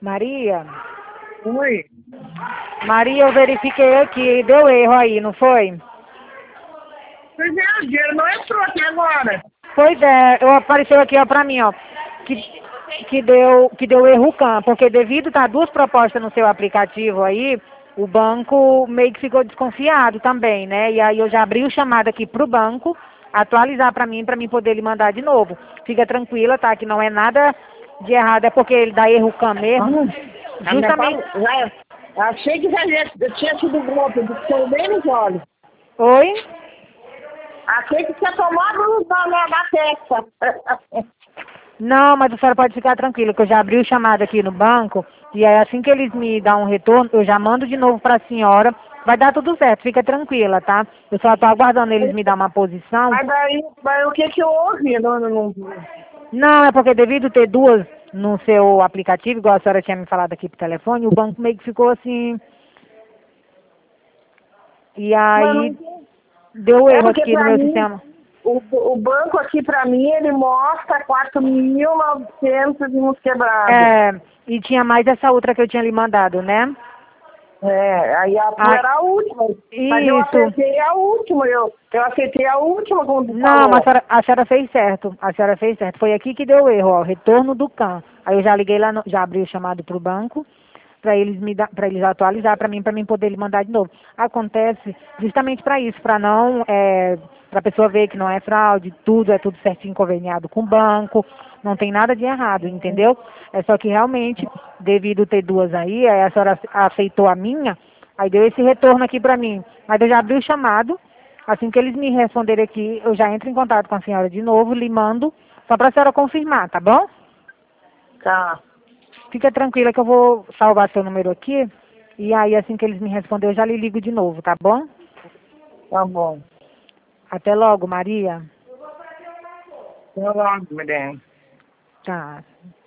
Maria? Oi. Maria, eu verifiquei aqui, deu erro aí, não foi? Pois é, o dinheiro não entrou até agora. Pois é, apareceu aqui, ó, pra mim, ó, que deu erro CAN, porque devido a duas propostas no seu aplicativo aí, o banco meio que ficou desconfiado também, né? E aí eu já abri o chamado aqui pro banco, atualizar pra mim poder lhe mandar de novo. Fica tranquila, tá? Que não é nada de errado, é porque ele dá erro CAN mesmo. Justamente. Achei que já tinha sido golpe, ficou bem nos olhos. Oi? Achei que tinha tomado na testa. Não, mas a senhora pode ficar tranquila, que eu já abri o chamado aqui no banco, e aí assim que eles me dão um retorno, eu já mando de novo para a senhora. Vai dar tudo certo, fica tranquila, tá? Eu só tô aguardando eles me dar uma posição. Mas o que houve? Não, é porque devido ter duas no seu aplicativo, igual a senhora tinha me falado aqui pro telefone, o banco meio que ficou assim. E aí deu erro porque aqui no pra meu mim, sistema. o banco aqui pra mim, ele mostra 4.900 e uns quebrados. É, e tinha mais essa outra que eu tinha lhe mandado, né? Aí a tua era a última. Mas eu Isso. acertei a última, eu acertei a última quando tu Não, falou. mas a senhora fez certo. A senhora fez certo. Foi aqui que deu erro, ó, retorno do CAN. Aí eu já liguei lá, já abri o chamado pro banco para eles para eles atualizar para mim poder lhe mandar de novo. Acontece justamente para isso, para não para a pessoa ver que não é fraude, tudo é tudo certinho conveniado com o banco, não tem nada de errado, entendeu? É só que realmente, devido ter duas aí a senhora aceitou a minha, aí deu esse retorno aqui para mim. Mas eu já abri o chamado. Assim que eles me responderem aqui, eu já entro em contato com a senhora de novo, lhe mando, só para a senhora confirmar, tá bom? Tá. Fica tranquila que eu vou salvar seu número aqui, e aí assim que eles me responderem, eu já lhe ligo de novo, tá bom? Tá bom. Até logo, Maria. Tá logo, mulher. Tá.